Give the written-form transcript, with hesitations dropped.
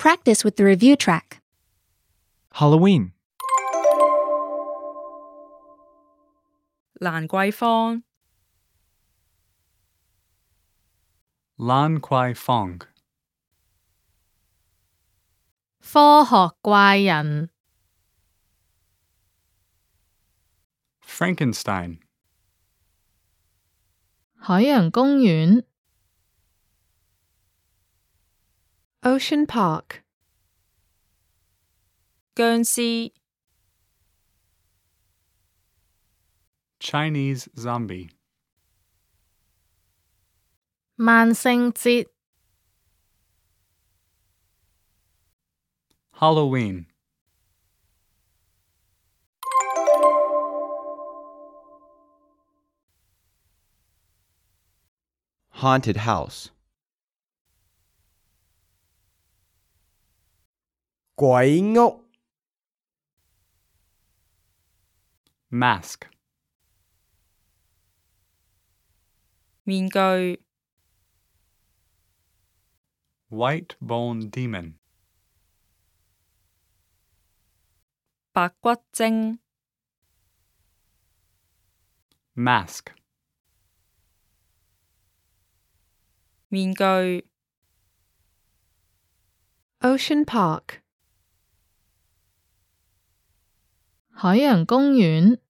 practice with the review track. Halloween. 蘭桂坊 Lan Kwai Fong. 科學怪人 Frankenstein. 海洋公園 Ocean Park. 僵屍 Chinese zombie. 萬聖節 Halloween. Haunted house. 鬼屋 Mask. 面具 White bone demon. 白骨精 Mask. 面具 Ocean Park. 海洋公園